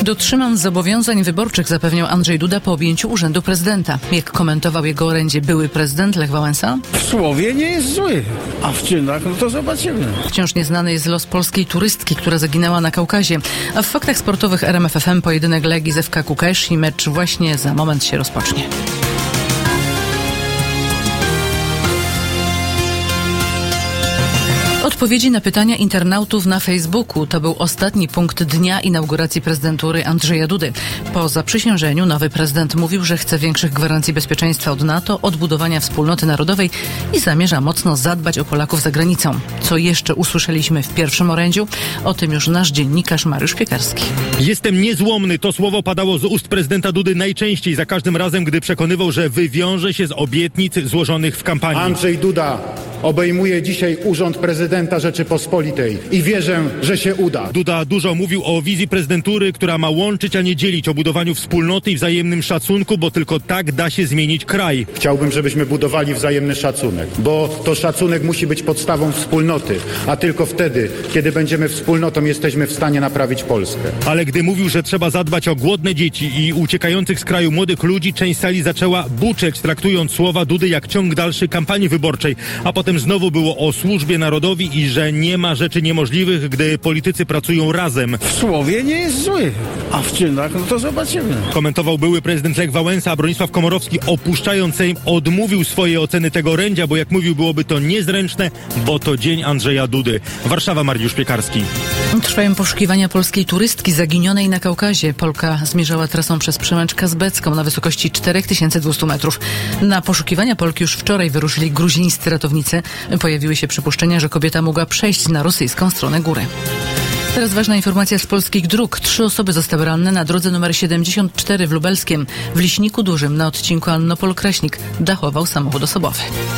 Dotrzymam zobowiązań wyborczych, zapewniał Andrzej Duda po objęciu urzędu prezydenta. Jak komentował jego orędzie były prezydent Lech Wałęsa? W słowie nie jest zły, a w czynach to zobaczymy. Wciąż nieznany jest los polskiej turystki, która zaginęła na Kaukazie. A w faktach sportowych RMF FM pojedynek Legii z FK Kukesz i mecz właśnie za moment się rozpocznie. Odpowiedzi na pytania internautów na Facebooku to był ostatni punkt dnia inauguracji prezydentury Andrzeja Dudy. Po zaprzysiężeniu nowy prezydent mówił, że chce większych gwarancji bezpieczeństwa od NATO, odbudowania wspólnoty narodowej i zamierza mocno zadbać o Polaków za granicą. Co jeszcze usłyszeliśmy w pierwszym orędziu? O tym już nasz dziennikarz Mariusz Piekarski. Jestem niezłomny. To słowo padało z ust prezydenta Dudy najczęściej, za każdym razem, gdy przekonywał, że wywiąże się z obietnic złożonych w kampanii. Andrzej Duda obejmuje dzisiaj urząd prezydenta Rzeczypospolitej i wierzę, że się uda. Duda dużo mówił o wizji prezydentury, która ma łączyć, a nie dzielić, o budowaniu wspólnoty i wzajemnym szacunku, bo tylko tak da się zmienić kraj. Chciałbym, żebyśmy budowali wzajemny szacunek, bo to szacunek musi być podstawą wspólnoty, a tylko wtedy, kiedy będziemy wspólnotą, jesteśmy w stanie naprawić Polskę. Ale gdy mówił, że trzeba zadbać o głodne dzieci i uciekających z kraju młodych ludzi, część sali zaczęła buczeć, traktując słowa Dudy jak ciąg dalszy kampanii wyborczej, a potem znowu było o służbie narodowi i że nie ma rzeczy niemożliwych, gdy politycy pracują razem. W słowie nie jest zły, a w czynach to zobaczymy. Komentował były prezydent Lech Wałęsa, a Bronisław Komorowski, opuszczając Sejm, odmówił swojej oceny tego orędzia, bo jak mówił, byłoby to niezręczne, bo to dzień Andrzeja Dudy. Warszawa, Mariusz Piekarski. Trwają poszukiwania polskiej turystki zaginionej na Kaukazie. Polka zmierzała trasą przez Przemęcz Kazbecką na wysokości 4200 metrów. Na poszukiwania Polki już wczoraj wyruszyli gruzińscy ratownicy. Pojawiły się przypuszczenia, że kobieta mogła przejść na rosyjską stronę góry. Teraz ważna informacja z polskich dróg. 3 osoby zostały ranne na drodze nr 74 w Lubelskiem. W Liśniku Dużym na odcinku Annopol-Kraśnik dachował samochód osobowy.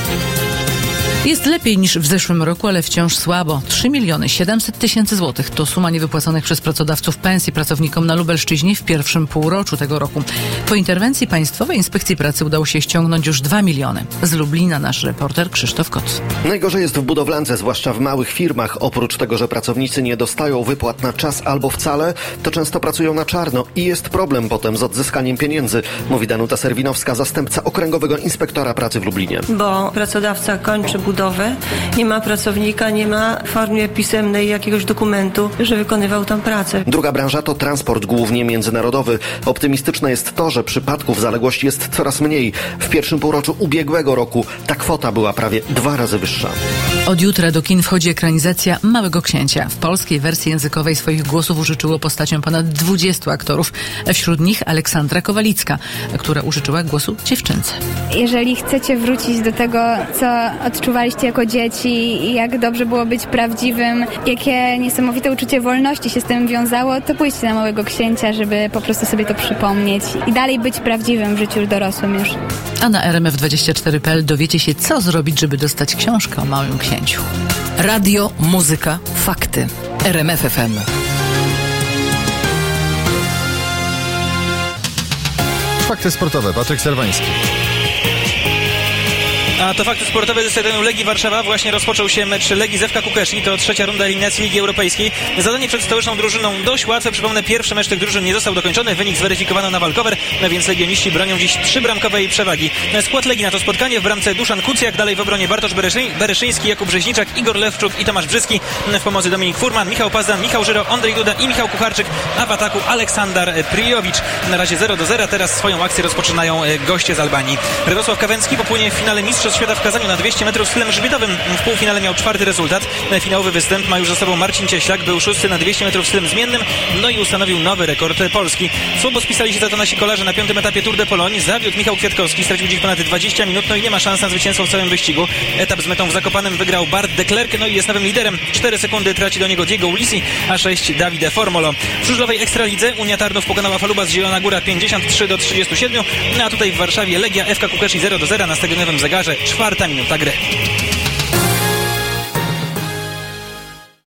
Jest lepiej niż w zeszłym roku, ale wciąż słabo. 3 700 000 złotych to suma niewypłaconych przez pracodawców pensji pracownikom na Lubelszczyźnie w pierwszym półroczu tego roku. Po interwencji Państwowej Inspekcji Pracy udało się ściągnąć już 2 miliony. Z Lublina nasz reporter Krzysztof Kot. Najgorzej jest w budowlance, zwłaszcza w małych firmach. Oprócz tego, że pracownicy nie dostają wypłat na czas albo wcale, to często pracują na czarno i jest problem potem z odzyskaniem pieniędzy, mówi Danuta Serwinowska, zastępca Okręgowego Inspektora Pracy w Lublinie. Bo pracodawca kończy budowę, nie ma pracownika, nie ma w formie pisemnej jakiegoś dokumentu, że wykonywał tam pracę. Druga branża to transport, głównie międzynarodowy. Optymistyczne jest to, że przypadków zaległości jest coraz mniej. W pierwszym półroczu ubiegłego roku ta kwota była prawie 2 razy wyższa. Od jutra do kin wchodzi ekranizacja Małego Księcia. W polskiej wersji językowej swoich głosów użyczyło postaciom ponad 20 aktorów. Wśród nich Aleksandra Kowalicka, która użyczyła głosu dziewczynce. Jeżeli chcecie wrócić do tego, co odczuwaliście jako dzieci i jak dobrze było być prawdziwym, jakie niesamowite uczucie wolności się z tym wiązało, to pójdźcie na Małego Księcia, żeby po prostu sobie to przypomnieć i dalej być prawdziwym w życiu dorosłym już. A na rmf24.pl dowiecie się, co zrobić, żeby dostać książkę o Małym Księciu. Radio, muzyka, fakty. RMF FM. Fakty sportowe. Patryk Serwański. A to fakty sportowe ze stadionu Legii Warszawa. Właśnie rozpoczął się mecz Legii z FK Kukesz i to 3. runda eliminacji Ligi Europejskiej. Zadanie przed stołeczną drużyną dość łatwe. Przypomnę, pierwszy mecz tych drużyn nie został dokończony. Wynik zweryfikowano na walkover, więc legioniści bronią dziś 3-bramkowej przewagi. Skład Legii na to spotkanie: w bramce Duszan Kucjak, dalej w obronie Bartosz Bereszyński, Jakub Brzeźniczak, Igor Lewczuk i Tomasz Brzyski. W pomocy Dominik Furman, Michał Pazdan, Michał Żyro, Andrzej Duda i Michał Kucharczyk, a w ataku Aleksandar Prijowicz. Na razie 0-0. Teraz swoją akcję rozpoczynają goście z Albanii. Radosław Kawęcki popłynie w finale Mistrzostw Świata w Kazaniu na 200 metrów stylem grzbietowym. W półfinale miał 4. rezultat. Finałowy występ ma już za sobą Marcin Cieślak, był 6. na 200 metrów stylem zmiennym, no i ustanowił nowy rekord Polski. Słabo spisali się za to nasi kolarze na 5. etapie Tour de Pologne. Zawiódł Michał Kwiatkowski, stracił dziś ponad 20 minut, no i nie ma szans na zwycięstwo w całym wyścigu. Etap z metą w Zakopanem wygrał Bart de Klerk, no i jest nowym liderem. 4 sekundy traci do niego Diego Ulisi, a 6 Davide Formolo. W żużlowej Ekstralidze Unia Tarnów pokonała Faluba z Zielona Góra 53-37, no a tutaj w Warszawie Legia FK Kukesz 0-0 na stadionowym zegarze. 4. minuta gry.